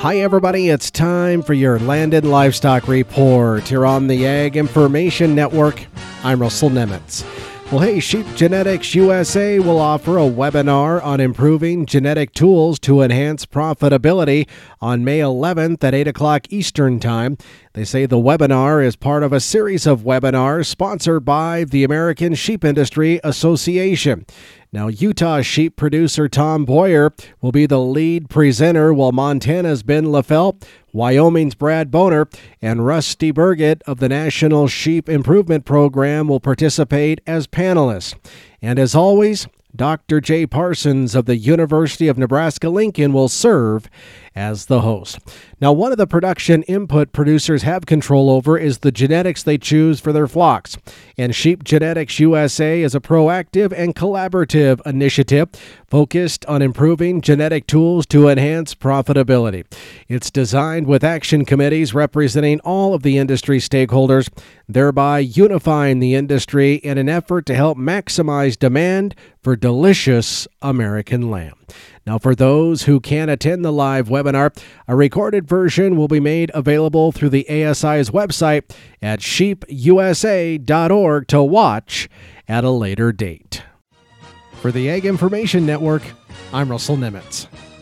Hi, everybody. It's time for your Land and Livestock Report here on the Ag Information Network. I'm Russell Nemitz. Well, hey, Sheep Genetics USA will offer a webinar on improving genetic tools to enhance profitability on May 11th at 8 o'clock Eastern Time. They say the webinar is part of a series of webinars sponsored by the American Sheep Industry Association. Now, Utah sheep producer Tom Boyer will be the lead presenter, while Montana's Ben Lafelt, Wyoming's Brad Boner, and Rusty Burgett of the National Sheep Improvement Program will participate as panelists. And as always, Dr. Jay Parsons of the University of Nebraska-Lincoln will serve as the host. Now, one of the production input producers have control over is the genetics they choose for their flocks. And Sheep Genetics USA is a proactive and collaborative initiative focused on improving genetic tools to enhance profitability. It's designed with action committees representing all of the industry stakeholders, thereby unifying the industry in an effort to help maximize demand for delicious American lamb. Now, for those who can't attend the live webinar, a recorded version will be made available through the ASI's website at sheepusa.org to watch at a later date. For the Ag Information Network, I'm Russell Nemitz.